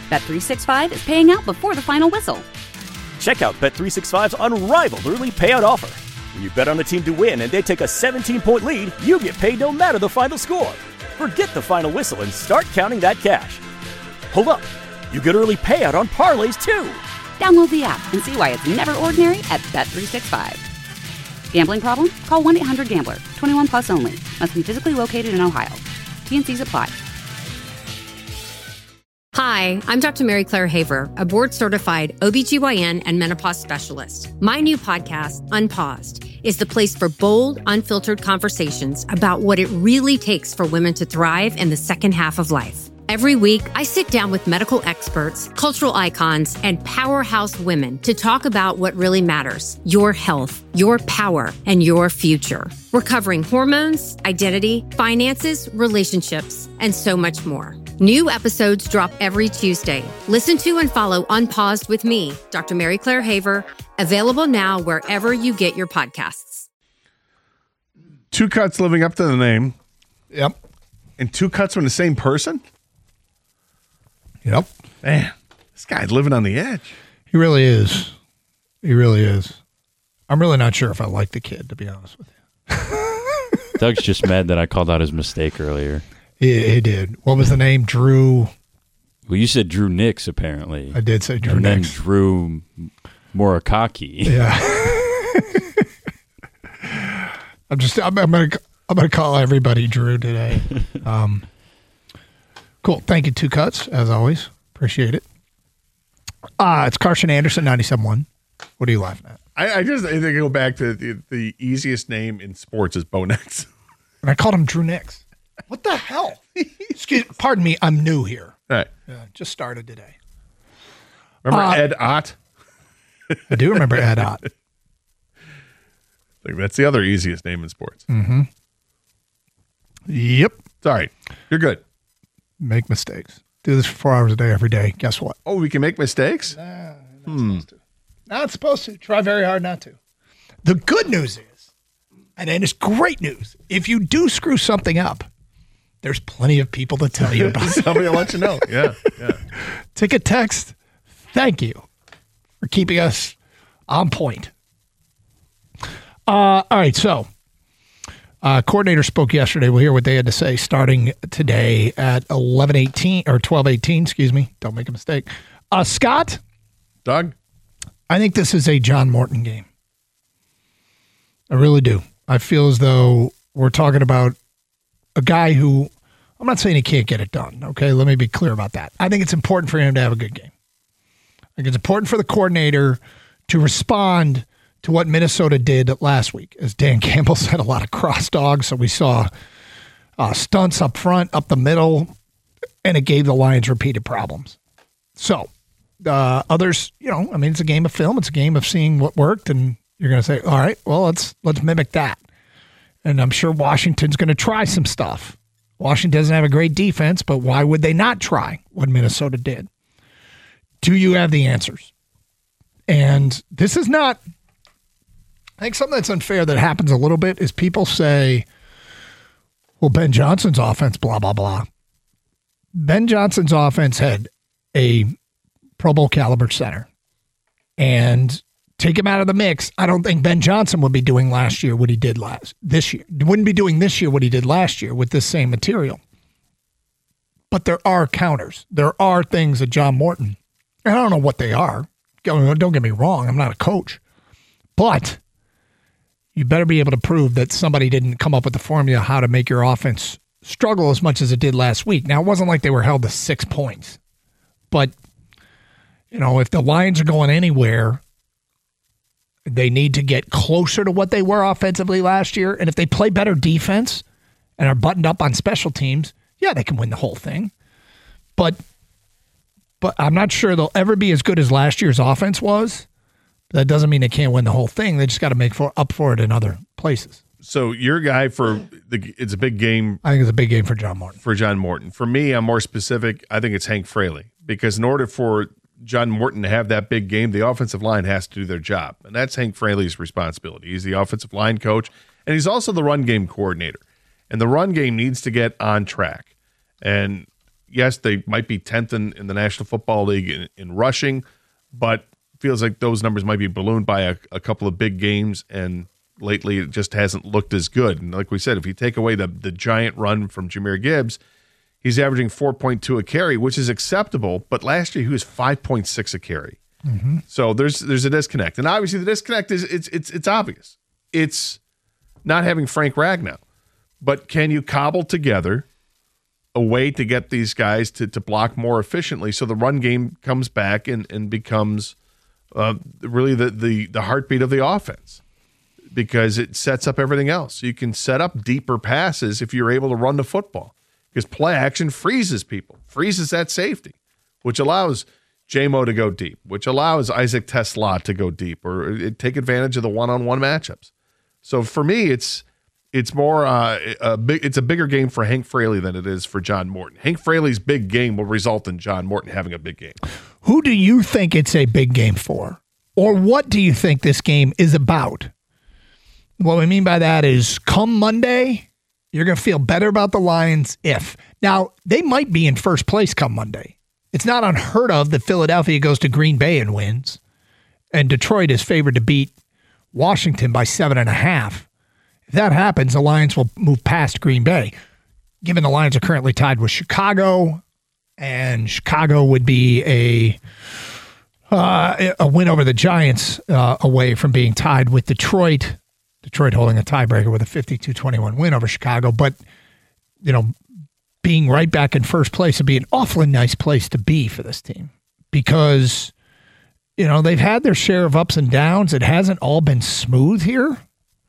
Bet365 is paying out before the final whistle. Check out Bet365's unrivaled early payout offer. When you bet on a team to win and they take a 17-point lead, you get paid no matter the final score. Forget the final whistle and start counting that cash. Hold up. You get early payout on parlays, too. Download the app and see why it's never ordinary at Bet365. Gambling problem? Call 1-800-GAMBLER. 21 plus only. Must be physically located in Ohio. T&Cs apply. Hi, I'm Dr. Mary Claire Haver, a board-certified OBGYN and menopause specialist. My new podcast, Unpaused, is the place for bold, unfiltered conversations about what it really takes for women to thrive in the second half of life. Every week, I sit down with medical experts, cultural icons, and powerhouse women to talk about what really matters: your health, your power, and your future. We're covering hormones, identity, finances, relationships, and so much more. New episodes drop every Tuesday. Listen to and follow Unpaused with me, Dr. Mary Claire Haver, available now wherever you get your podcasts. Two Cuts living up to the name. Yep. And Two Cuts from the same person? Yep. Man, this guy's living on the edge. He really is. He really is. I'm really not sure if I like the kid, to be honest with you. Doug's just mad that I called out his mistake earlier. He did. What was the name? Drew. Well, you said Drew Nix, apparently. I did say Drew and Nix. Then Drew Morakaki. Yeah. I'm gonna call everybody Drew today. Cool. Thank you, Two Cuts, as always. Appreciate it. It's Carson Anderson, 97.1. What are you laughing at? I think I go back to the easiest name in sports is Bo Nix. And I called him Drew Nix. What the hell? Pardon me, I'm new here. All right. Just started today. Remember Ed Ott? I do remember Ed Ott. Like, that's the other easiest name in sports. Mm-hmm. Yep. Sorry. You're good. Make mistakes. Do this for 4 hours a day, every day. Guess what? Oh, we can make mistakes? Supposed to. Not supposed to. Try very hard not to. The good news is, and it's great news, if you do screw something up, there's plenty of people to tell you about it. Somebody will let you know. Yeah. Take a text. Thank you for keeping us on point. All right, so coordinator spoke yesterday. We'll hear what they had to say starting today at 11:18 or 12:18. Excuse me. Don't make a mistake. Scott, Doug, I think this is a John Morton game. I really do. I feel as though we're talking about a guy who, I'm not saying he can't get it done. Okay, let me be clear about that. I think it's important for him to have a good game. I think it's important for the coordinator to respond to what Minnesota did last week. As Dan Campbell said, a lot of cross dogs. So we saw stunts up front, up the middle, and it gave the Lions repeated problems. So others, it's a game of film. It's a game of seeing what worked, and you're going to say, all right, well, let's mimic that. And I'm sure Washington's going to try some stuff. Washington doesn't have a great defense, but why would they not try what Minnesota did? Do you have the answers? And this is not, I think something that's unfair that happens a little bit is people say, well, Ben Johnson's offense, blah, blah, blah. Ben Johnson's offense had a Pro Bowl caliber center. And take him out of the mix, I don't think Ben Johnson would be doing last year what he did this year. Wouldn't be doing this year what he did last year with this same material. But there are counters. There are things that John Morton, and I don't know what they are. Don't get me wrong. I'm not a coach. But you better be able to prove that somebody didn't come up with the formula how to make your offense struggle as much as it did last week. Now, it wasn't like they were held to 6 points. But, if the Lions are going anywhere, they need to get closer to what they were offensively last year. And if they play better defense and are buttoned up on special teams, yeah, they can win the whole thing. But I'm not sure they'll ever be as good as last year's offense was. That doesn't mean they can't win the whole thing. They just got to make up for it in other places. So your guy it's a big game. I think it's a big game for John Morton. For John Morton. For me, I'm more specific. I think it's Hank Fraley. Because in order for John Morton to have that big game, the offensive line has to do their job. And that's Hank Fraley's responsibility. He's the offensive line coach, and he's also the run game coordinator. And the run game needs to get on track. And yes, they might be 10th in the National Football League in rushing, but feels like those numbers might be ballooned by a couple of big games, and lately it just hasn't looked as good. And like we said, if you take away the giant run from Jahmyr Gibbs, he's averaging 4.2 a carry, which is acceptable, but last year he was 5.6 a carry. Mm-hmm. So there's a disconnect. And obviously the disconnect is it's obvious. It's not having Frank Ragnow. But can you cobble together a way to get these guys to block more efficiently so the run game comes back and becomes really the heartbeat of the offense, because it sets up everything else. You can set up deeper passes if you're able to run the football, because play action freezes people, freezes that safety, which allows J-Mo to go deep, which allows Isaac TeSlaa to go deep or take advantage of the one-on-one matchups. So for me, it's more it's a bigger game for Hank Fraley than it is for John Morton. Hank Fraley's big game will result in John Morton having a big game. Who do you think it's a big game for? Or what do you think this game is about? What I mean by that is come Monday, you're going to feel better about the Lions if. Now, they might be in first place come Monday. It's not unheard of that Philadelphia goes to Green Bay and wins, and Detroit is favored to beat Washington by 7.5. If that happens, the Lions will move past Green Bay. Given the Lions are currently tied with Chicago, and Chicago would be a win over the Giants away from being tied with Detroit. Detroit holding a tiebreaker with a 52-21 win over Chicago. But, being right back in first place would be an awfully nice place to be for this team, because, they've had their share of ups and downs. It hasn't all been smooth here,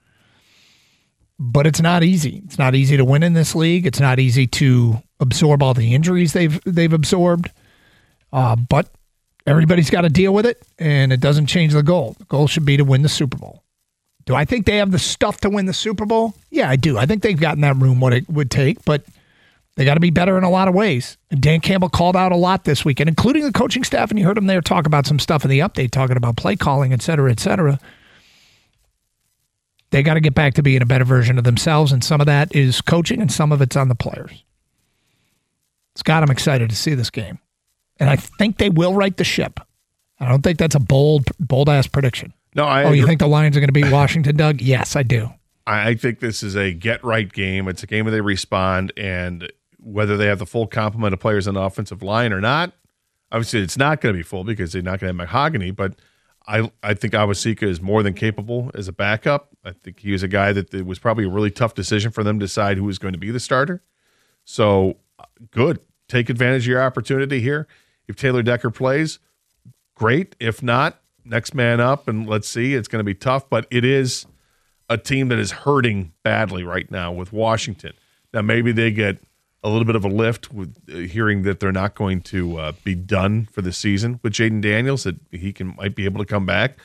but it's not easy. It's not easy to win in this league. It's not easy to absorb all the injuries they've absorbed, but everybody's got to deal with it, and it doesn't change the goal. The goal should be to win the Super Bowl. Do I think they have the stuff to win the Super Bowl? Yeah, I do. I think they've got in that room what it would take, but they got to be better in a lot of ways. And Dan Campbell called out a lot this weekend, including the coaching staff, and you heard him there talk about some stuff in the update, talking about play calling, et cetera, et cetera. They got to get back to being a better version of themselves, and some of that is coaching, and some of it's on the players. Scott, I'm excited to see this game, and I think they will right the ship. I don't think that's a bold-ass prediction. No, you think the Lions are going to beat Washington, Doug? Yes, I do. I think this is a get-right game. It's a game where they respond, and whether they have the full complement of players on the offensive line or not, obviously it's not going to be full because they're not going to have Mahogany, but I think Awosika is more than capable as a backup. I think he was a guy that it was probably a really tough decision for them to decide who was going to be the starter. So, good. Take advantage of your opportunity here. If Taylor Decker plays, great. If not, next man up, and let's see. It's going to be tough, but it is a team that is hurting badly right now with Washington. Now, maybe they get a little bit of a lift with hearing that they're not going to be done for the season with Jaden Daniels, that he might be able to come back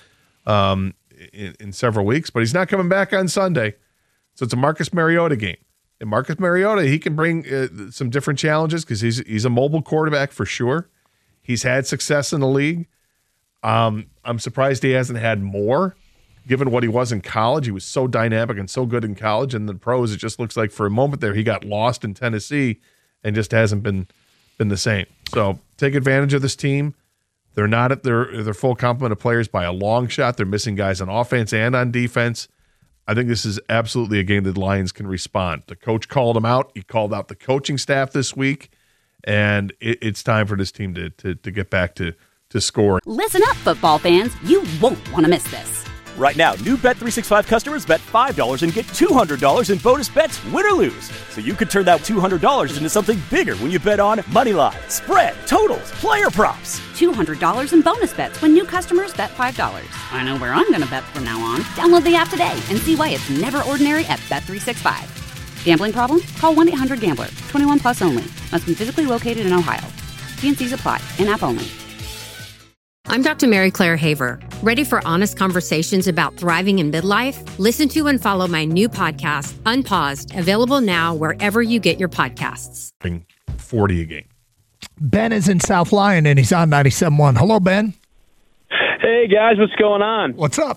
in several weeks, but he's not coming back on Sunday. So it's a Marcus Mariota game. And Marcus Mariota, he can bring some different challenges because he's a mobile quarterback for sure. He's had success in the league. I'm surprised he hasn't had more, given what he was in college. He was so dynamic and so good in college. And the pros, it just looks like for a moment there he got lost in Tennessee and just hasn't been the same. So take advantage of this team. They're not at their full complement of players by a long shot. They're missing guys on offense and on defense. I think this is absolutely a game that the Lions can respond. The coach called them out. He called out the coaching staff this week. And it's time for this team to get back to scoring. Listen up, football fans. You won't want to miss this. Right now, new Bet365 customers bet $5 and get $200 in bonus bets, win or lose. So you could turn that $200 into something bigger when you bet on moneyline, spread, totals, player props. $200 in bonus bets when new customers bet $5. I know where I'm going to bet from now on. Download the app today and see why it's never ordinary at Bet365. Gambling problem? Call 1-800-GAMBLER. 21 plus only. Must be physically located in Ohio. T&Cs apply. In-app only. I'm Dr. Mary Claire Haver. Ready for honest conversations about thriving in midlife? Listen to and follow my new podcast, Unpaused, available now wherever you get your podcasts. 40 a game. Ben is in South Lyon, and he's on 97.1. Hello, Ben. Hey, guys. What's going on? What's up?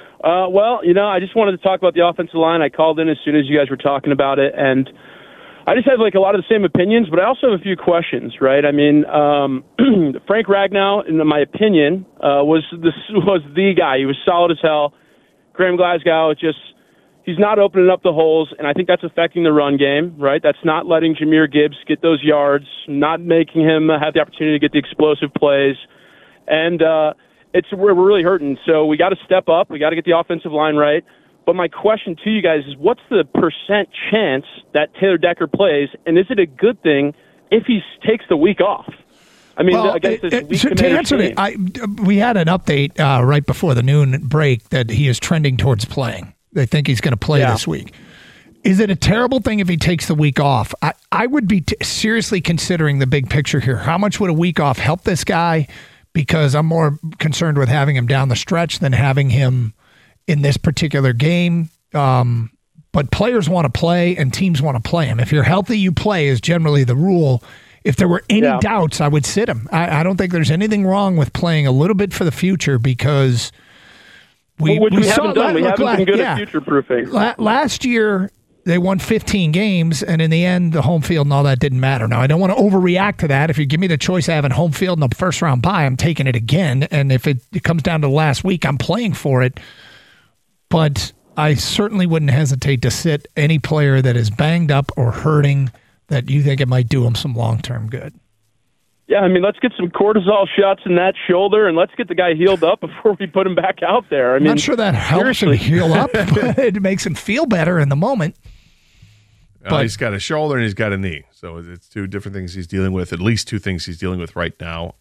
Well, I just wanted to talk about the offensive line. I called in as soon as you guys were talking about it, and I just have like a lot of the same opinions, but I also have a few questions, right? I mean, Frank Ragnow, in my opinion, was the guy. He was solid as hell. Graham Glasgow, he's not opening up the holes, and I think that's affecting the run game, right? That's not letting Jahmyr Gibbs get those yards, not making him have the opportunity to get the explosive plays, and we're really hurting. So we got to step up. We got to get the offensive line right. But my question to you guys is, what's the percent chance that Taylor Decker plays, and is it a good thing if he takes the week off? I mean, against this weak Commanders team. We had an update right before the noon break that he is trending towards playing. They think he's going to play this week. Is it a terrible thing if he takes the week off? I would be seriously considering the big picture here. How much would a week off help this guy? Because I'm more concerned with having him down the stretch than having him in this particular game. But players want to play and teams want to play him. If you're healthy, you play is generally the rule. If there were any doubts, I would sit him. I don't think there's anything wrong with playing a little bit for the future because we haven't done. We haven't been good at future-proofing. Last year, they won 15 games, and in the end, the home field and all that didn't matter. Now, I don't want to overreact to that. If you give me the choice of having home field and a first-round bye, I'm taking it again. And if it comes down to the last week, I'm playing for it. But I certainly wouldn't hesitate to sit any player that is banged up or hurting that you think it might do him some long-term good. Yeah, I mean, let's get some cortisol shots in that shoulder, and let's get the guy healed up before we put him back out there. I'm not sure that helps him heal up, but it makes him feel better in the moment. But he's got a shoulder and he's got a knee. So it's two different things he's dealing with, at least two things he's dealing with right now.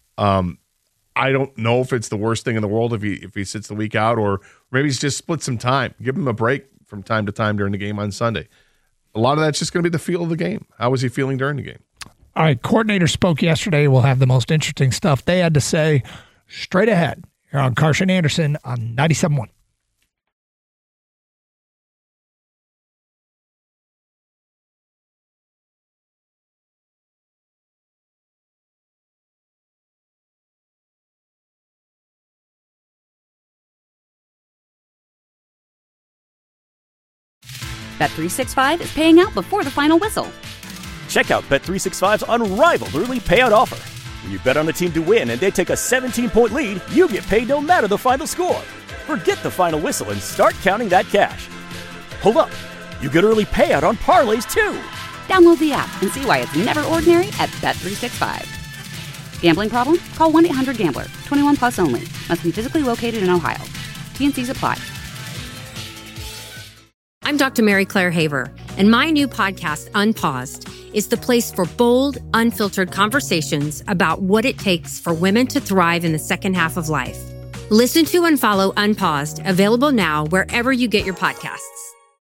I don't know if it's the worst thing in the world if he sits the week out, or maybe he's just split some time. Give him a break from time to time during the game on Sunday. A lot of that's just going to be the feel of the game. How was he feeling during the game? All right, coordinator spoke yesterday. We'll have the most interesting stuff they had to say straight ahead here on Karsch and Anderson on 97.1. Bet365 is paying out before the final whistle. Check out Bet365's unrivaled early payout offer. When you bet on a team to win and they take a 17-point lead, you get paid no matter the final score. Forget the final whistle and start counting that cash. Hold up. You get early payout on parlays, too. Download the app and see why it's never ordinary at Bet365. Gambling problem? Call 1-800-GAMBLER. 21 plus only. Must be physically located in Ohio. T&Cs apply. I'm Dr. Mary Claire Haver, and my new podcast, Unpaused, is the place for bold, unfiltered conversations about what it takes for women to thrive in the second half of life. Listen to and follow Unpaused, available now wherever you get your podcasts.